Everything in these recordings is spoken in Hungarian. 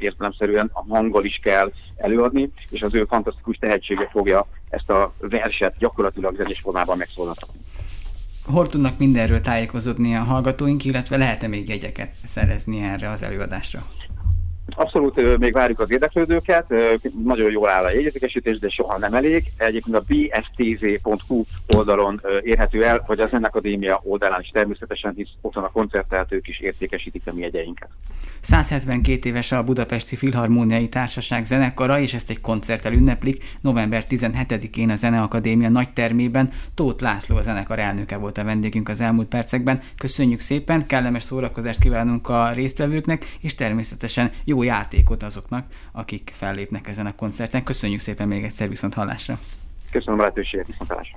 értelemszerűen a hanggal is kell előadni, és az ő fantasztikus tehetsége fogja ezt a verset gyakorlatilag zenés formában megszólaltatni. Hol tudnak mindenről tájékozódni a hallgatóink, illetve lehet-e még jegyeket szerezni erre az előadásra? Abszolút még várjuk az érdeklődőket, nagyon jól áll a jegyzékesítés, de soha nem elég. Egyébként a bstz.hu oldalon érhető el, vagy a Zenekadémia oldalán is természetesen, hisz ott van a koncertteltők is értékesítik a mi jegyeinket. 172 éves a Budapesti Filharmóniai Társaság zenekara, és ezt egy koncerttel ünneplik. November 17-én a Zeneakadémia nagytermében Tóth László a zenekar elnöke volt a vendégünk az elmúlt percekben. Köszönjük szépen, kellemes szórakozást kívánunk a résztvevőknek, és természetesen jó játékot azoknak, akik fellépnek ezen a koncerten. Köszönjük szépen még egyszer, viszont hallásra. Köszönöm a lehetőséget, viszont hallásra.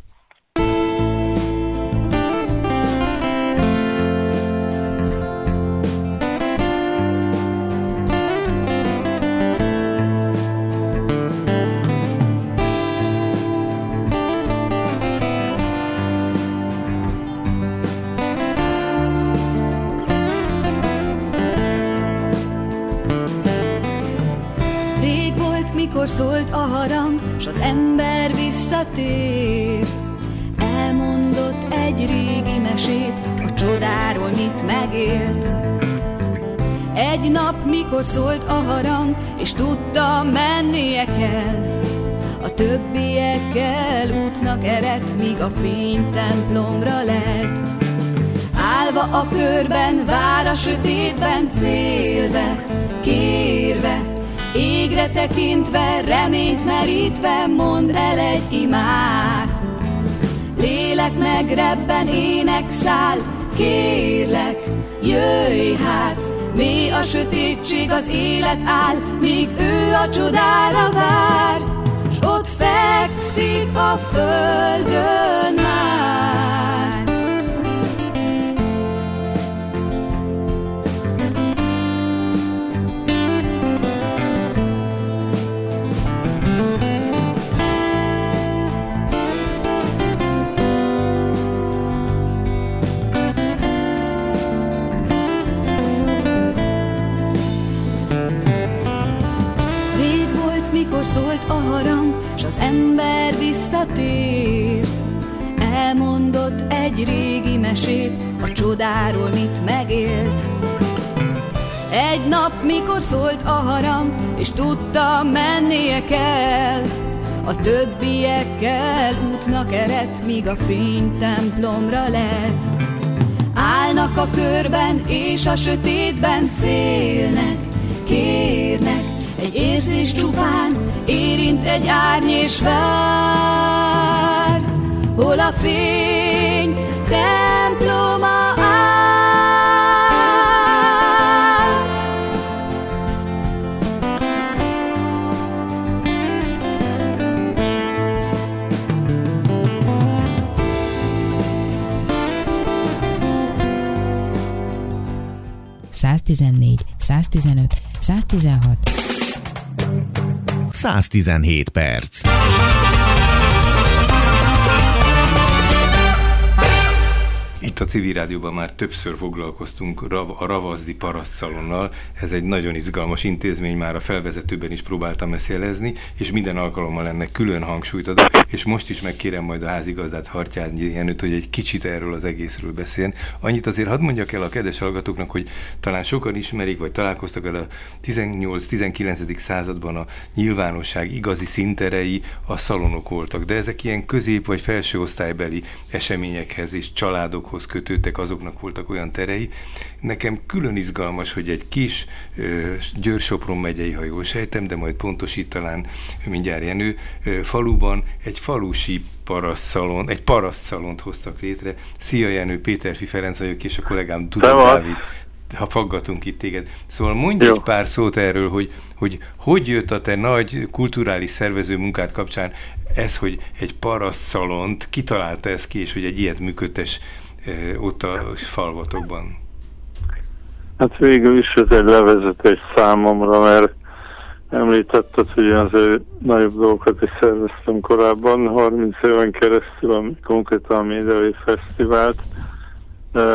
Mikor szólt a harang, s az ember visszatért, elmondott egy régi mesét, a csodáról, mit megélt. Egy nap, mikor szólt a harang, és tudta, mennie kell, a többiekkel útnak eredt, míg a fény templomra lett. Állva a körben, vár a sötétben, félve, kérve, égre tekintve, reményt merítve, mondd el egy imát. Lélek megrebben, ének száll, kérlek, jöjj hát. Mély a sötétség, az élet áll, míg ő a csodára vár, s ott fekszik a földön már. Szólt a harang, s az ember visszatért, elmondott egy régi mesét, a csodáról, mit megélt. Egy nap, mikor szólt a harang, és tudta, mennie kell, a többiekkel útnak eredt, míg a fény templomra lett. Állnak a körben, és a sötétben félnek, kérnek, egy érzés csupán érint egy árny és vár, hol a fény temploma áll. ...114, 115, 116... 117 perc. Itt a Civil Rádióban már többször foglalkoztunk a Ravaszdi Parasztszalonnal. Ez egy nagyon izgalmas intézmény, már a felvezetőben is próbáltam ezt jelezni, és minden alkalommal ennek külön hangsúlyt adok, és most is megkérem majd a házigazdát, Hartyányi Jenőt, hogy egy kicsit erről az egészről beszéljen. Annyit azért hadd mondjak el a kedves hallgatóknak, hogy talán sokan ismerik, vagy találkoztak el a 18-19. században a nyilvánosság igazi színterei a szalonok voltak, de ezek ilyen közép- vagy felső osztálybeli eseményekhez és családokhoz kötődtek, azoknak voltak olyan terei. Nekem külön izgalmas, hogy egy kis Győr-Sopron megyei, ha jól sejtem, de majd pontosít talán mindjárt Jenő, faluban egy falusi parasztszalont, egy parasztszalont hoztak létre. Szia Jenő, Péterfi Ferenc vagyok, és a kollégám Dudó Dávid. Ha faggatunk itt téged. Szóval mondj egy pár szót erről, hogy jött a te nagy kulturális szervező munkád kapcsán ez, hogy egy parasztszalont, kitalálta ezt ki, és hogy egy ilyet működtes ott a falvatokban? Hát végül is ez egy levezetés számomra, mert említetted, hogy azért nagyobb dolgokat is szerveztem korábban, 30 éven keresztül, konkrétan a Médiai Fesztivált.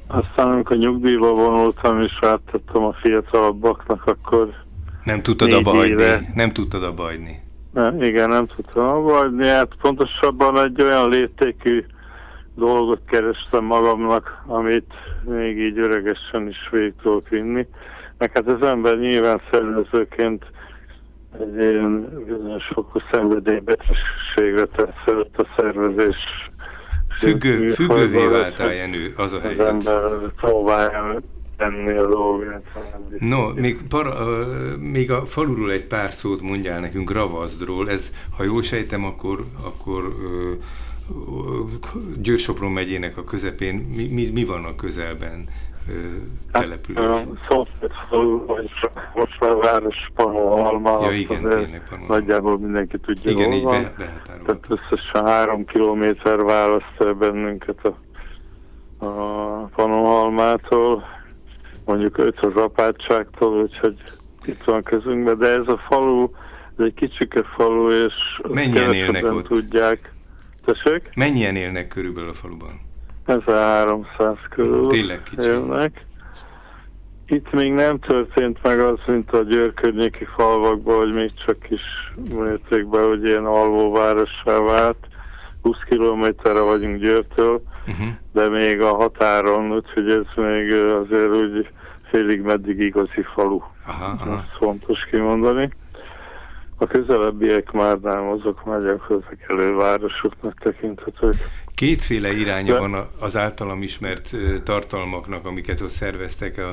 aztán amikor nyugdíjba vonultam és áttettem a fiatalabbaknak, akkor nem tudtad abba hagyni? Nem tudtad abba hagyni? Igen, nem tudtam abba hagyni. Hát pontosabban egy olyan léptékű dolgot kerestem magamnak, amit még így öregesen is végig tudok vinni. Meg hát az ember nyilván szervezőként egy ilyen bizonyos fokú szenvedélybetegségre tetszett a szervezés. Függővé váltál, Jenő, az a helyzet. Az ember próbálja tenni a dolgát. No, még a faluról egy pár szót mondjál nekünk, Ravazdról. Ez, ha jól sejtem, akkor Győr-Sopron megyének a közepén. Mi van a közelben település? Szomszéd falu, vagy most már város Pannonhalma. Ja, igen, tényleg Pannonhalma. Nagyjából mindenki tudja, igen, hol van. Tehát összesen 3 kilométer választ el bennünket a Pannonhalmától, mondjuk 5 az apátságtól, úgyhogy itt van közünkben, de ez a falu, ez egy kicsike falu, és mennyien élnek ott? Tudják. Tessék? Mennyien élnek körülbelül a faluban? 1300 körül tényleg kicsi. Élnek. Itt még nem történt meg az, mint a Győr környéki falvakban, hogy még csak kis mértékben, hogy ilyen alvóvárossá vált. 20 kilométerre vagyunk Győrtől, de még a határon, úgyhogy ez még azért úgy félig meddig igazi falu. Aha. Ez fontos kimondani. A közelebbiek már nem, azok már gyakorlatilag elővárosoknak tekinthetők. Kétféle iránya van az általam ismert tartalmaknak, amiket ott szerveztek a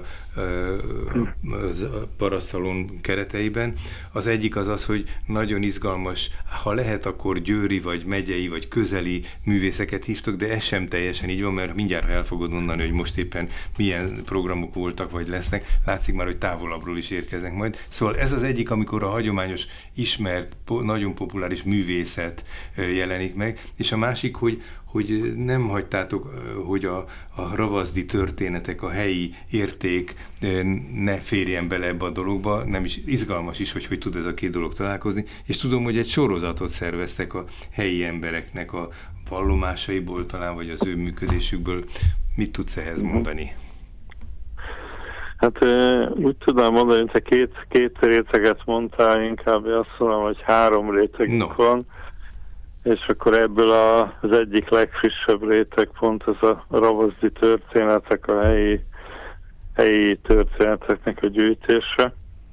Parasztszalon kereteiben. Az egyik az, hogy nagyon izgalmas, ha lehet, akkor győri, vagy megyei, vagy közeli művészeket hívtok, de ez sem teljesen így van, mert mindjárt el fogod mondani, hogy most éppen milyen programok voltak, vagy lesznek. Látszik már, hogy távolabbról is érkeznek majd. Szóval ez az egyik, amikor a hagyományos, ismert, nagyon populáris művészet jelenik meg, és a másik, hogy nem hagytátok, hogy a ravaszdi történetek, a helyi érték ne férjen bele ebbe a dologba, nem is izgalmas is, hogy tud ez a két dolog találkozni, és tudom, hogy egy sorozatot szerveztek a helyi embereknek a vallomásaiból talán, vagy az ő működésükből. Mit tudsz ehhez mondani? Hát úgy tudom mondani, hogy te két réteget mondtál, inkább azt mondom, hogy 3 rétegünk van, és akkor ebből az egyik legfrissebb réteg pont ez a ravaszdi történetek, a helyi történeteknek a gyűjtése.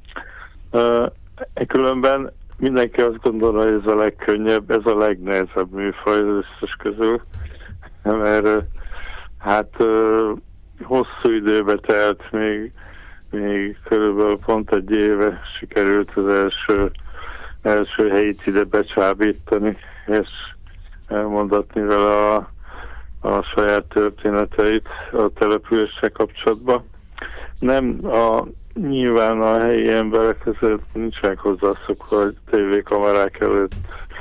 Különben mindenki azt gondolja, hogy ez a legkönnyebb, ez a legnehezebb műfaj az összes közül, mert hát hosszú időbe telt, még körülbelül pont 1 éve sikerült az első helyit ide becsábítani, és elmondatni vele a saját történeteit a településsel kapcsolatban. Nyilván a helyi emberek ezért nincsenek hozzászokva, hogy tévékamerák előtt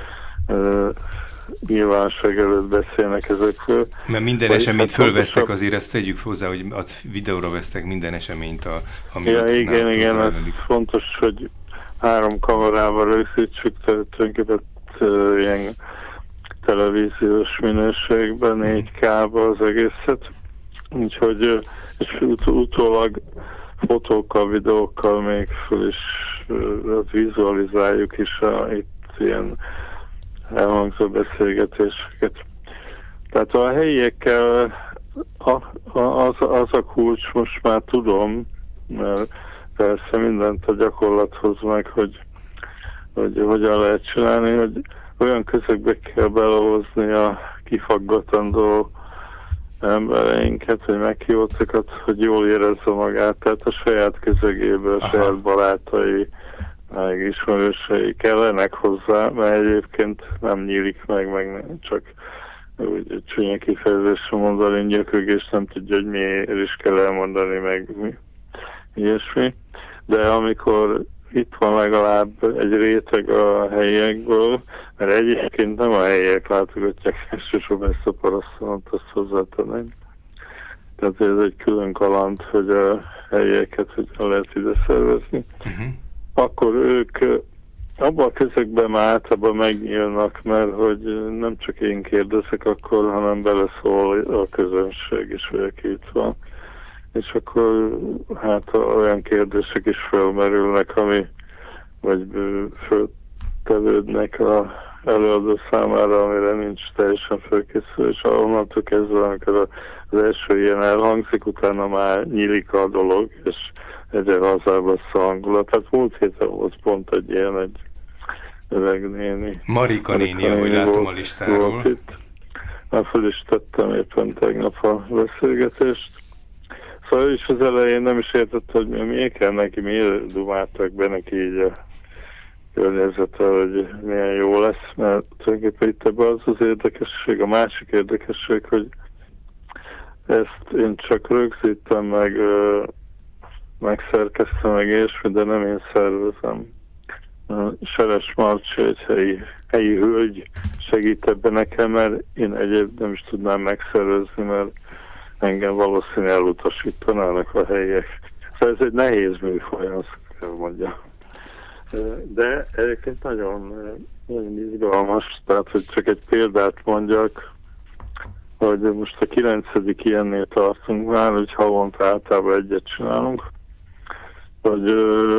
nyilvánosság előtt beszélnek ezekről. Mert minden eseményt fölvesztek, azért ezt tegyük hozzá, hogy videóra vesztek minden eseményt, amit igen, ez fontos, hogy 3 kamerával rögzítsük, tulajdonképpen ilyen televíziós minőségben, 4K-ba az egészet. Úgyhogy és utólag fotókkal, videókkal még föl is vizualizáljuk is itt ilyen elhangzó beszélgetéseket. Tehát a helyiekkel az a kulcs, most már tudom, mert persze mindent a gyakorlathoz meg, hogy hogyan lehet csinálni, hogy olyan közökbe kell belehozni a kifaggatandó embereinket, vagy meghívottakat, hogy jól érezze magát, tehát a saját közögéből, a saját barátai, meg ismerősei kellenek hozzá, mert egyébként nem nyílik meg csak úgy csúnya kifejezésre mondani, nyökögés, nem tudja, hogy miért is kell elmondani, meg ilyesmi. De amikor itt van legalább egy réteg a helyiekből, mert egyébként nem a helyiek látogatják elsősorban ezt a Parasztszalont, azt hozzátenném. Tehát ez egy külön kaland, hogy a helyieket hogyan lehet ide szervezni. Akkor ők abban a közökben már általában megnyílnak, mert hogy nem csak én kérdezek akkor, hanem beleszól a közönség is, hogy aki itt van. és akkor hát olyan kérdések is felmerülnek, vagy föltevődnek az előadó számára, amire nincs teljesen felkészül, és onnantól kezdve, amikor az első ilyen elhangzik, utána már nyílik a dolog, és egyre lazább lesz a hangulat. Tehát múlt héten volt pont egy ilyen, egy öreg néni. Marika néni, ahogy látom a listáról. Már föl is tettem éppen tegnap a beszélgetést. Szóval ő is az elején nem is értette, hogy miért kell neki, miért dumáltak be neki így a környezete, hogy milyen jó lesz, mert tulajdonképpen itt ebben az érdekesség, a másik érdekesség, hogy ezt én csak rögzítem, megszerkeztem, meg ilyesmi, de nem én szervezem. Seres Marcsi, egy helyi hölgy segít ebben nekem, mert én egyébként nem is tudnám megszervezni, mert engem valószínűleg elutasítanának a helyiek. Szóval ez egy nehéz műfaj, azt kell mondjam. De egyébként nagyon izgalmas, tehát hogy csak egy példát mondjak, hogy most a 9. ilyennél tartunk már, hogy havonta általában egyet csinálunk, hogy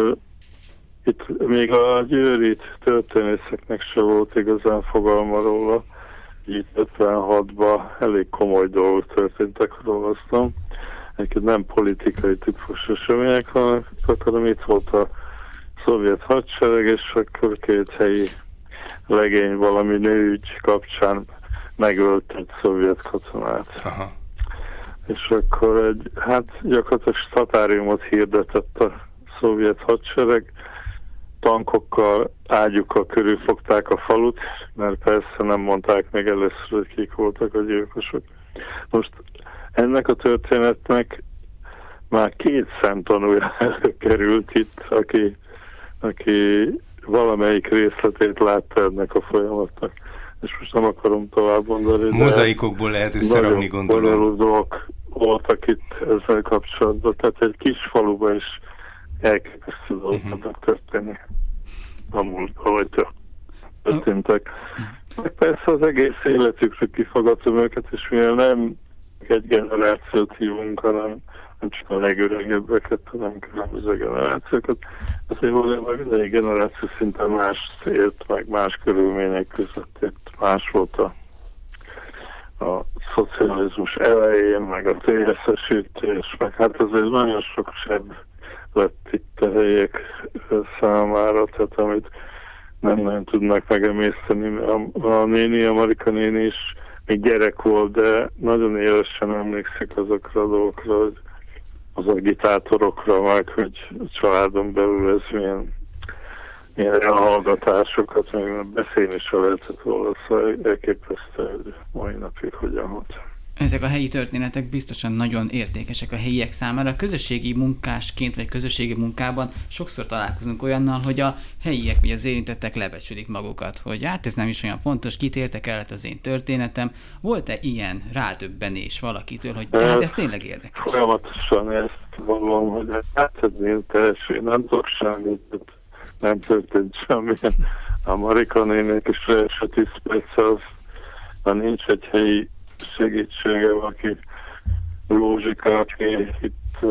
itt még a győri történészeknek se volt igazán fogalma róla, itt 56-ban elég komoly dolgok történtek, olvastam. Egyébként nem politikai típus események, hanem itt volt a szovjet hadsereg, és akkor két helyi legény valami nőügy kapcsán megölt egy szovjet katonát. Aha. És akkor gyakorlatilag statáriumot hirdetett a szovjet hadsereg, tankokkal, ágyukkal körülfogták a falut, mert persze nem mondták meg először, hogy kik voltak a gyilkosok. Most ennek a történetnek már 2 szemtanúja előkerült itt, aki valamelyik részletét látta ennek a folyamatnak. És most nem akarom tovább mondani. Mozaikokból lehet összerakni, gondolom. Nagyon dolgok voltak itt ezzel kapcsolatban. Tehát egy kis faluban is elképesztő dolgoknak történni. Ahogy történtek. Meg persze az egész életükre kifagatom őket, és mivel nem egy generációt hívunk, hanem nem csak a legöregebbeket, hanem különböző generációkat. Azért valójában minden generáció szinte más élt, meg más körülmények között élt. Más volt a szocializmus elején, meg a TSS-ítés, meg hát azért nagyon sok sebb lett itt a helyiek számára, tehát amit nem tudnak megemészteni. A Marika néni is még gyerek volt, de nagyon élesen emlékszik azokra a dolgokra, hogy az agitátorokra, meg hogy a családon belül ez milyen elhallgatásokat, meg beszélni se lehetett róla, szóval elképesztő, hogy mai napig hogyan volt. Ezek a helyi történetek biztosan nagyon értékesek a helyiek számára. A közösségi munkásként vagy közösségi munkában sokszor találkozunk olyannal, hogy a helyiek vagy az érintettek lebecsülik magukat, hogy hát ez nem is olyan fontos, kit érdekelhet az én történetem. Volt-e ilyen rádöbbenés valakitől, hogy hát ez tényleg érdekes? Folyamatosan ezt valóan, hogy hát ez én nem tudok semmit, nem történt semmilyen. A Marika nénik is első 10 perc az, ha nincs egy helyi segítsége, aki Rózsika, aki itt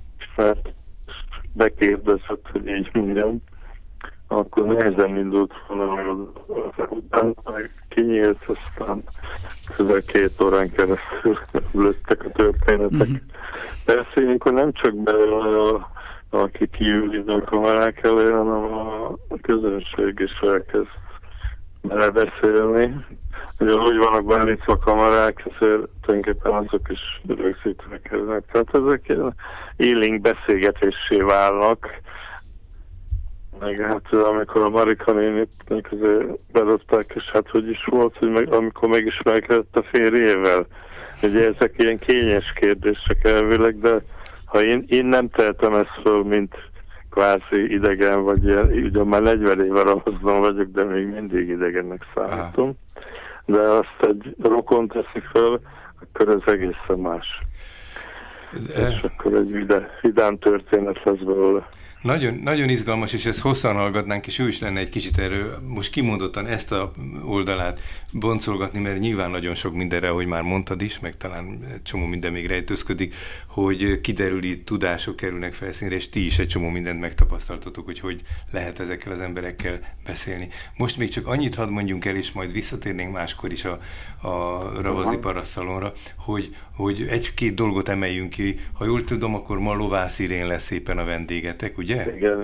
bekérdezett, hogy így mondjam, akkor nehezen indult volna, utána kinyílt, aztán közel 2 órán keresztül lőttek a történetek. Persze ilyenkor nem csak belőle aki kiül ide a kamerák elé, hanem a közönség is elkezd bele beszélni. Ugye úgy vannak beállítva a kamerák, ezért tulajdonképpen azok is rögzítve kerülnek. Tehát ezek élénk beszélgetésé válnak. Meg hát amikor a Marika nénit bedobták, és hát hogy is volt, hogy amikor megismerkedett a férjével. Ugye ezek ilyen kényes kérdések elvileg, de ha én nem tehetem ezt föl, mint kvázi idegen, vagy ilyen, ugye már 40 éve Ravaszban vagyok, de még mindig idegennek számítom. De azt egy rokon teszi föl, akkor ez egészen más. És akkor egy vidám történet lesz belőle. Nagyon, nagyon izgalmas, és ezt hosszan hallgatnánk, és ő is lenne egy kicsit erről most kimondottan ezt a oldalát boncolgatni, mert nyilván nagyon sok mindenre, ahogy már mondtad is, meg talán egy csomó minden még rejtőzködik, hogy kiderüli, tudások kerülnek felszínre, és ti is egy csomó mindent megtapasztaltatok, hogy lehet ezekkel az emberekkel beszélni. Most még csak annyit hadd mondjunk el, és majd visszatérnénk máskor is a Ravasdi Parasszalonra, hogy egy-két dolgot emeljünk ki. Ha jól tudom, akkor ma Lovász Irén lesz éppen a vendégetek, ugye? Igen.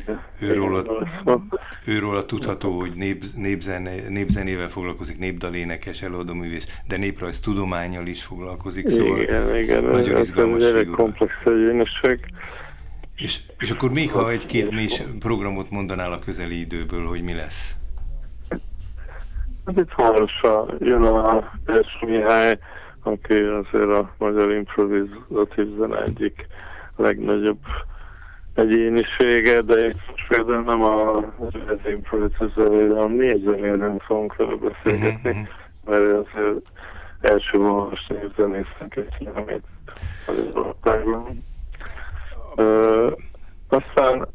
Őróla tudható, hogy népzenével foglalkozik, népdalénekes, előadóművész, de néprajz tudománnyal is foglalkozik, szóval igen. nagyon izgalmas figura. Egy komplex egyéniség. És akkor még ha egy-két mély programot mondanál a közeli időből, hogy mi lesz? Hát itt hamarosan jön a Pers Mihály, aki azért a magyar improvizatív zene egyik legnagyobb egyénisége, de például nem az improvizatív zenére, hanem 4 zenéren fogunk vele beszélgetni, mert azért első vonalas névzenésznek egy filmét az országban. Aztán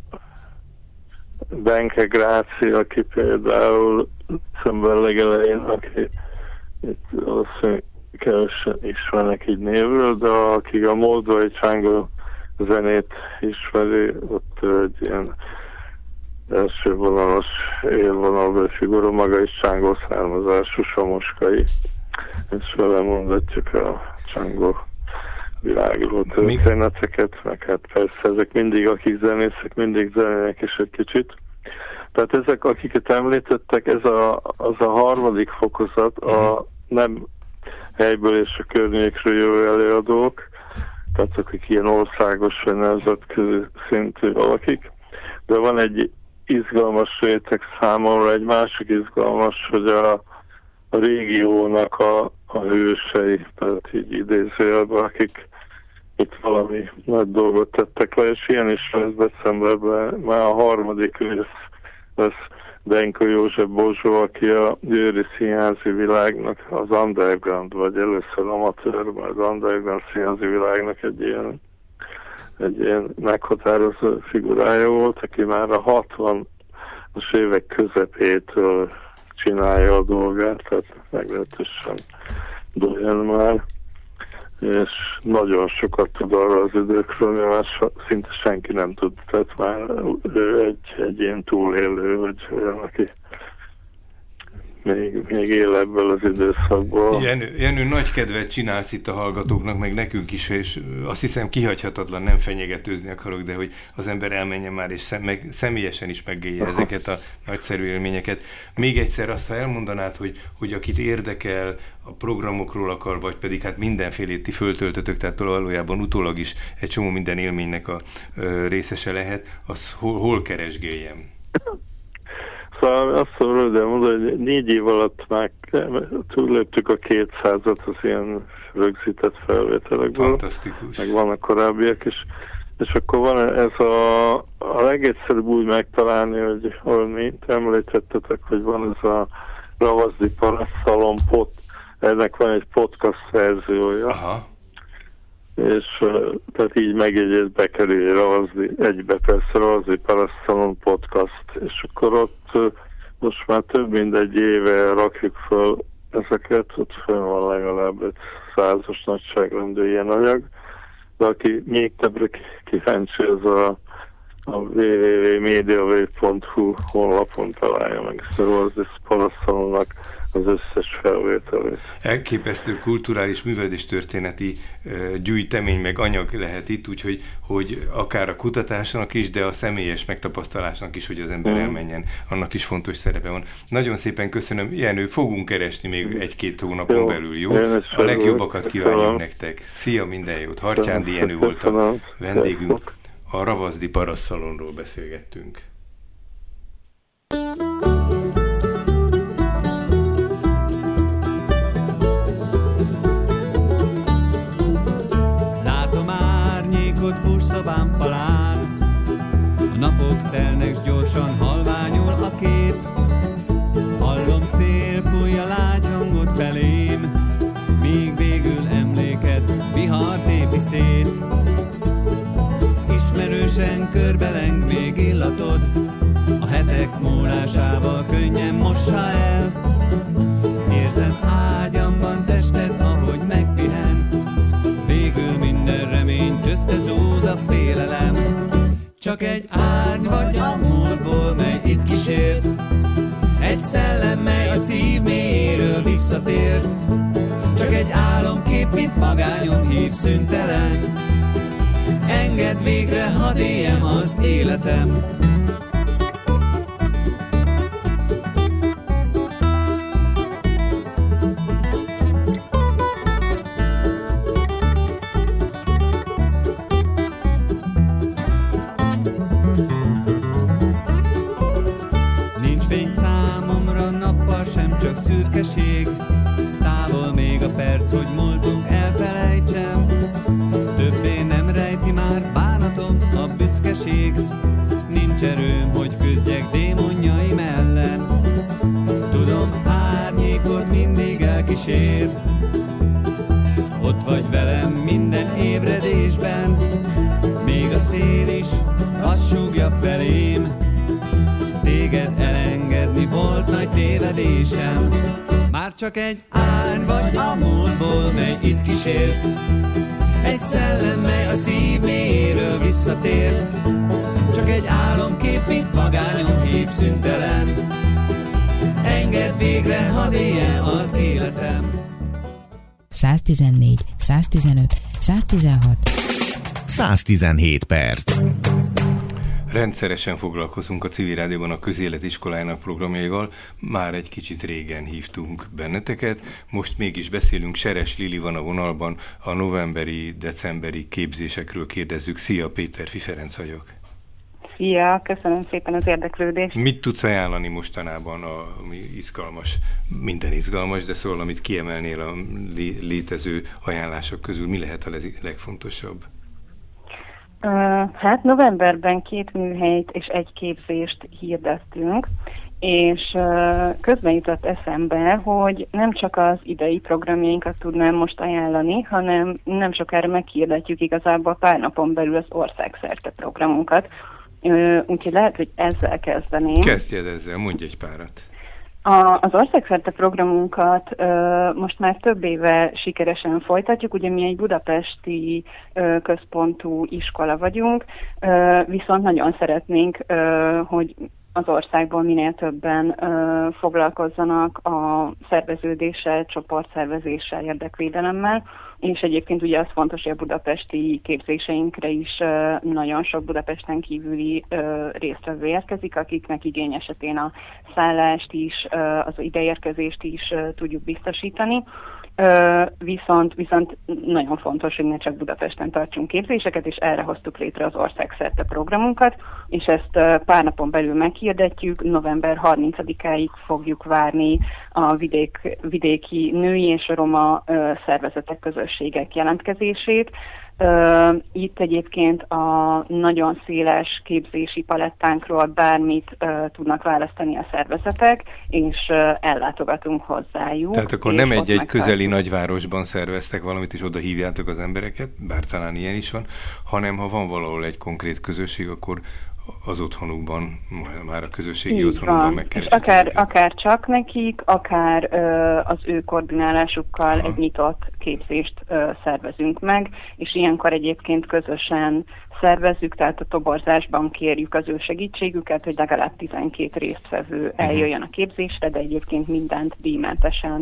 Benke Gráci, aki például szemben legelején, aki itt valószínűleg kevesen ismernek így névről, de akik a moldvai csángó zenét ismeri, ott egy ilyen első vonalas élvonalbeli figura, maga is csángó származású, Somoskai, és vele mondatjuk a csángó világról történeteket, meg hát persze ezek mindig, akik zenészek, mindig zenének is egy kicsit. Tehát ezek, akiket említettek, az a harmadik fokozat, a nem helyből és a környékről jövő előadók, tehát akik ilyen országos vagy nemzetközi szintű valakik, de van egy izgalmas réteg számomra, egy másik izgalmas, hogy a régiónak a hősei, tehát így idézőjelben, akik itt valami nagy dolgot tettek le, és ilyen is lesz decemberben, már a harmadik rész lesz Denko József Bozsó, aki a győri színházi világnak az underground, vagy először amatőr, majd underground színházi világnak egy ilyen meghatározó figurája volt, aki már a 60-as évek közepétől csinálja a dolgát, tehát meglehetősen dojen már, és nagyon sokat tud arra az időkről, mert szinte senki nem tud, tehát már ő egy ilyen túlélő, vagy olyan, aki még él ebből az időszakból. Jenő, nagy kedvet csinálsz itt a hallgatóknak, meg nekünk is, és azt hiszem kihagyhatatlan, nem fenyegetőzni akarok, de hogy az ember elmenjen már, és személyesen is megélje ezeket a nagyszerű élményeket. Még egyszer azt, ha elmondanád, hogy akit érdekel, a programokról akar, vagy pedig hát mindenfélét ti föltöltötök, tehát valójában utólag is egy csomó minden élménynek a részese lehet, az hol keresgéljem? Szóval azt mondom, de mondom, hogy 4 év alatt már túlléptük a 200-at az ilyen rögzített felvételekből. Fantasztikus. Meg vannak korábbiak is. És akkor van ez a legegyszerűbb úgy megtalálni, hogy hol említettetek, hogy van ez a Ravasdi Parasszalon ennek van egy podcast verziója. Aha. És tehát így megjegyez, bekerül Ravasdi, egybe persze Ravasdi Parasszalon podcast, és akkor ott most már több mint egy éve rakjuk föl ezeket, ott fönn van legalább egy 100-as nagyságrendű ilyen anyag, de aki még többre kíváncsi, ez a www.mediawave.hu honlapon találja meg ezt a Ravasdi Parasszalonnak az összes felvételét. Elképesztő kulturális művelődéstörténeti gyűjtemény meg anyag lehet itt, úgyhogy akár a kutatásnak is, de a személyes megtapasztalásnak is, hogy az ember elmenjen, annak is fontos szerepe van. Nagyon szépen köszönöm. Jenő, fogunk keresni még 1-2 hónapon belül, jó? A legjobbakat kívánjuk nektek. Szia, minden jót. Harcsándi Jenő volt a vendégünk. A Ravasdi Parasszalonról beszélgettünk. Szobám falán, a napok telnek, s gyorsan halványul a kép. Hallom, szél fújja lágy hangot felém, míg végül emléked vihar tépi szét. Ismerős Ízesen körbeleng még illatod, a hetek múlásával könnyen mossa el. Érzem ágyamban tested, ahogy megpihen, végül minden reményt összezúz a félelem. Csak egy árny vagy a múltból, mely itt kísért, egy szellem, mely a szív mélyéről visszatért. Csak egy álomkép, mint magányom hív szüntelen. Engedd végre, hadd éljem az életem. Nincs fény számomra nappal sem, csak szürkeség. Távol még a perc, hogy múltunk elfelejtsem. Többé nem rejti már bánatom a büszkeség. Nincs erőm, hogy küzdjek démonjaim ellen. Tudom, árnyékod mindig elkísér. Ott vagy velem minden ébredésben. Még a szél is azt súgja felém. Téged elengedni volt nagy tévedésem. Már csak egy árny vagy a múltból, mely itt kísért. Egy szellem, mely a szív mélyéről visszatért. Csak egy álomkép, mint magányom hív szüntelen. Engedd végre, hadd éljen az életem. 114, 115, 116, 117 perc. Rendszeresen foglalkozunk a Civil Rádióban a Közélet Iskolájának programjaival. Már egy kicsit régen hívtunk benneteket, most mégis beszélünk. Seres Lili van a vonalban, a novemberi-decemberi képzésekről kérdezzük. Szia, Péterfi Ferenc vagyok. Szia, köszönöm szépen az érdeklődést. Mit tudsz ajánlani mostanában, ami izgalmas? Minden izgalmas, de szóval amit kiemelnél a létező ajánlások közül, mi lehet a legfontosabb? Hát novemberben 2 műhelyt és 1 képzést hirdettünk, és közben jutott eszembe, hogy nem csak az idei programjainkat tudnám most ajánlani, hanem nem sokára meghirdetjük igazából pár napon belül az országszerte programunkat. Úgyhogy lehet, hogy ezzel kezdeném. Kezdjed ezzel, mondj egy párat. Az országszerte programunkat most már több éve sikeresen folytatjuk, ugye mi egy budapesti központú iskola vagyunk, viszont nagyon szeretnénk, hogy az országból minél többen foglalkozzanak a szerveződéssel, csoportszervezéssel, érdekvédelemmel, és egyébként ugye az fontos, hogy a budapesti képzéseinkre is nagyon sok Budapesten kívüli résztvevő érkezik, akiknek igény esetén a szállást is, az ideérkezést is tudjuk biztosítani. Viszont nagyon fontos, hogy ne csak Budapesten tartsunk képzéseket, és erre hoztuk létre az országszerte programunkat, és ezt pár napon belül meghirdetjük, november 30-áig fogjuk várni a vidéki női és roma szervezetek, közösségek jelentkezését. Itt egyébként a nagyon széles képzési palettánkról bármit tudnak választani a szervezetek, és ellátogatunk hozzájuk. Tehát akkor nem egy közeli nagyvárosban szerveztek valamit, és oda hívjátok az embereket, bár talán ilyen is van, hanem ha van valahol egy konkrét közösség, akkor az otthonukban, már a közösségi otthonukban megkeresitek. Akár csak nekik, akár az ő koordinálásukkal egy nyitott képzést szervezünk meg, és ilyenkor egyébként közösen szervezzük, tehát a toborzásban kérjük az ő segítségüket, hogy legalább 12 résztvevő eljöjjön a képzésre, de egyébként mindent díjmentesen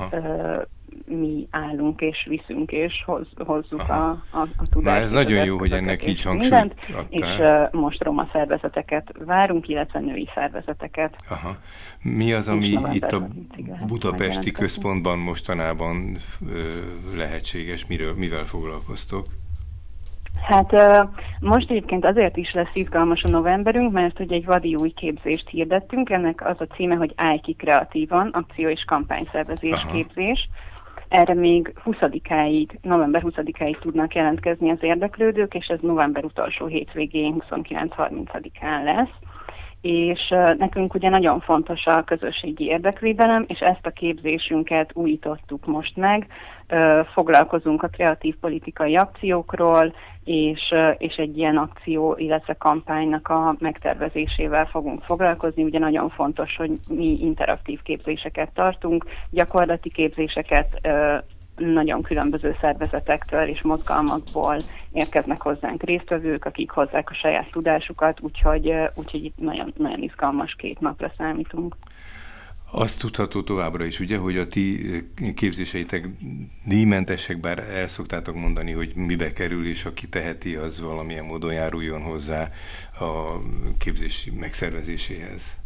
mi állunk és viszünk és hozzuk a tudást. Ez nagyon jó, hogy ennek így hangsúlyt adtál. És most roma szervezeteket várunk, illetve női szervezeteket. Aha. Mi az, ami itt a budapesti központban mostanában lehetséges? Mivel foglalkoztok? Hát most egyébként azért is lesz izgalmas a novemberünk, mert hogy egy vadi új képzést hirdettünk, ennek az a címe, hogy Állj ki kreatívan, akció és kampányszervezés képzés. Erre még november 20-áig tudnak jelentkezni az érdeklődők, és ez november utolsó hétvégén 29-30-án lesz. És nekünk ugye nagyon fontos a közösségi érdekvédelem, és ezt a képzésünket újítottuk most meg. Foglalkozunk a kreatív politikai akciókról, és egy ilyen akció, illetve kampánynak a megtervezésével fogunk foglalkozni. Ugye nagyon fontos, hogy mi interaktív képzéseket tartunk, gyakorlati képzéseket, nagyon különböző szervezetektől és mozgalmakból érkeznek hozzánk résztvevők, akik hozzák a saját tudásukat, úgyhogy itt nagyon, nagyon izgalmas 2 napra számítunk. Azt tudható továbbra is, ugye, hogy a ti képzéseitek díjmentesek, bár el szoktátok mondani, hogy mibe kerül, és aki teheti, az valamilyen módon járuljon hozzá a képzés megszervezéséhez.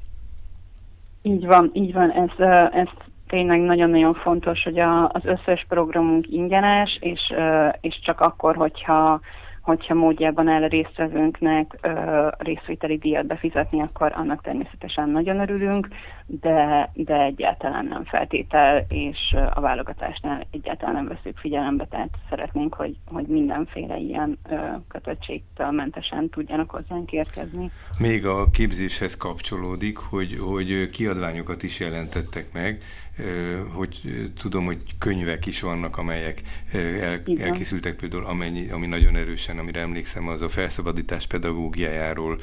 Így van, ez tényleg nagyon-nagyon fontos, hogy az összes programunk ingyenes, és csak akkor, hogyha módjában áll a résztvevőnknek részvételi díjat befizetni, akkor annak természetesen nagyon örülünk, de egyáltalán nem feltétel, és a válogatásnál egyáltalán nem veszük figyelembe, tehát szeretnénk, hogy mindenféle ilyen kötöttségtől mentesen tudjanak hozzánk érkezni. Még a képzéshez kapcsolódik, hogy kiadványokat is jelentettek meg, hogy tudom, hogy könyvek is vannak, amelyek elkészültek, például ami nagyon erősen, amire emlékszem, az a felszabadítás pedagógiájáról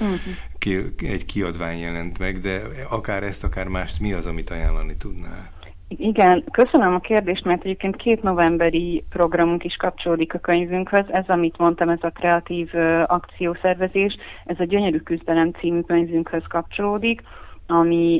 egy kiadvány jelent meg, de akár ezt, akár mást, mi az, amit ajánlani tudnál? Igen, köszönöm a kérdést, mert egyébként 2 novemberi programunk is kapcsolódik a könyvünkhöz. Ez, amit mondtam, ez a kreatív akciószervezés, ez a Gyönyörű küzdelem című könyvünkhöz kapcsolódik, ami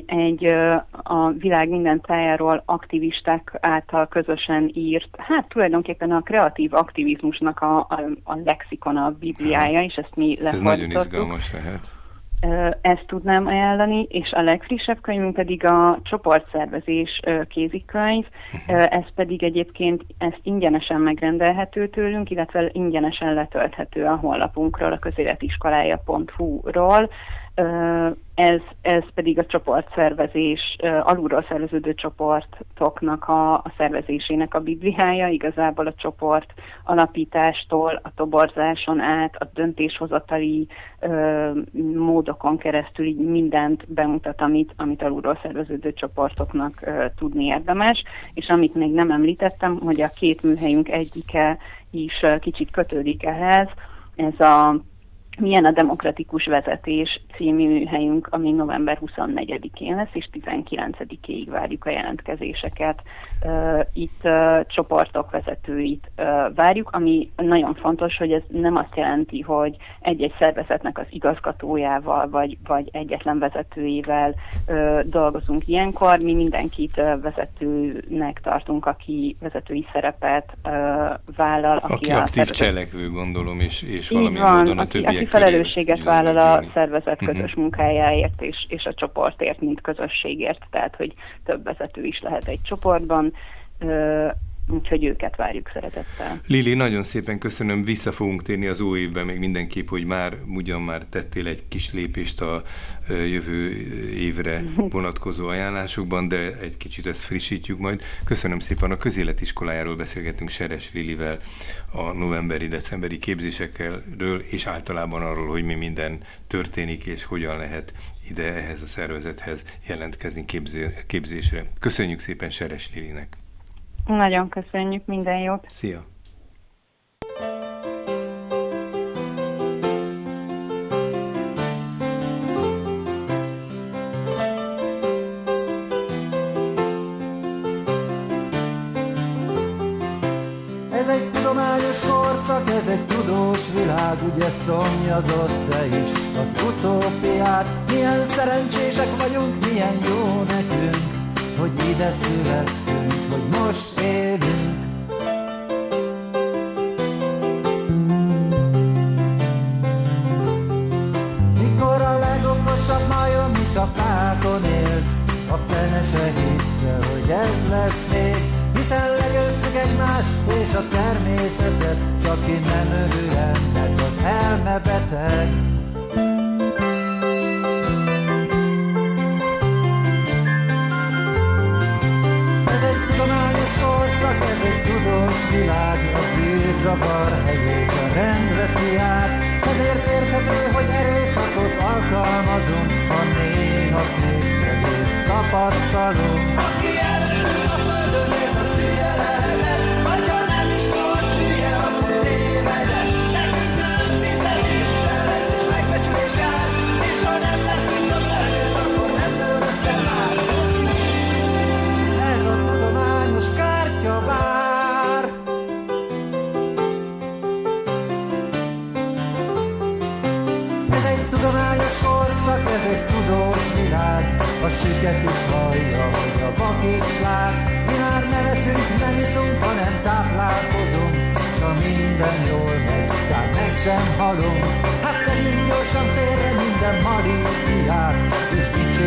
a világ minden tájáról aktivisták által közösen írt, hát tulajdonképpen a kreatív aktivizmusnak a lexikona, a bibliája, és ezt mi lefordítottuk. Ez nagyon izgalmas lehet. Ezt tudnám ajánlani, és a legfrissebb könyvünk pedig a csoportszervezés kézikönyv, ez pedig egyébként ezt ingyenesen megrendelhető tőlünk, illetve ingyenesen letölthető a honlapunkról, a közéletiskolája.hu-ról. Ez pedig a csoportszervezés, alulról szerveződő csoportoknak a szervezésének a bibliája, igazából a csoport alapítástól, a toborzáson át, a döntéshozatali módokon keresztül így mindent bemutat, amit alulról szerveződő csoportoknak tudni érdemes, és amit még nem említettem, hogy a 2 műhelyünk egyike is kicsit kötődik ehhez, ez a Milyen a demokratikus vezetés című műhelyünk, ami november 24-én lesz, és 19-ig várjuk a jelentkezéseket. Itt csoportok vezetőit várjuk, ami nagyon fontos, hogy ez nem azt jelenti, hogy egy-egy szervezetnek az igazgatójával, vagy egyetlen vezetőjével dolgozunk ilyenkor. Mi mindenkit vezetőnek tartunk, aki vezetői szerepet vállal. Aki aktív cselekvő, gondolom, és valamilyen módon a többiek felelősséget vállal a szervezet közös munkájáért és a csoportért, mint közösségért, tehát hogy több vezető is lehet egy csoportban, úgyhogy őket várjuk szeretettel. Lili, nagyon szépen köszönöm, vissza fogunk térni az új évben még mindenképp, hogy ugyan már tettél egy kis lépést a jövő évre vonatkozó ajánlásokban, de egy kicsit ezt frissítjük majd. Köszönöm szépen, a közéletiskolájáról beszélgetünk Seres Lilivel, a novemberi-decemberi képzésekről, és általában arról, hogy mi minden történik, és hogyan lehet ide ehhez a szervezethez jelentkezni képzésre. Köszönjük szépen Seres Lilinek! Nagyon köszönjük, minden jót! Szia! Ez egy tudományos korszak, ez egy tudós világ, ugye szomjazott te is az utópiát. Milyen szerencsések vagyunk, milyen jó nekünk, hogy ide születtünk, hogy most élünk. Mikor a legokosabb majom is a fákon élt, a fene se hitte, hogy ez lesz még, hiszen legyőztük egymást és a természetet, s aki nem örül ennek, az elmebeteg. Ez egy tudós világ, az űrzavar helyét a rend veszi át. Ezért érthető, hogy erőszakot alkalmazunk, ha néha készkedést tapasztalunk. Aki előtt a földön élt, az hülye lehetett, vagy ha nem is volt hülye, akkor tévedett. Nekünk a süket is hallja, hogy a vak is lát. Mi már nem eszünk, nem iszunk, hanem táplálkozunk, s ha minden jól megy, tehát meg sem halunk.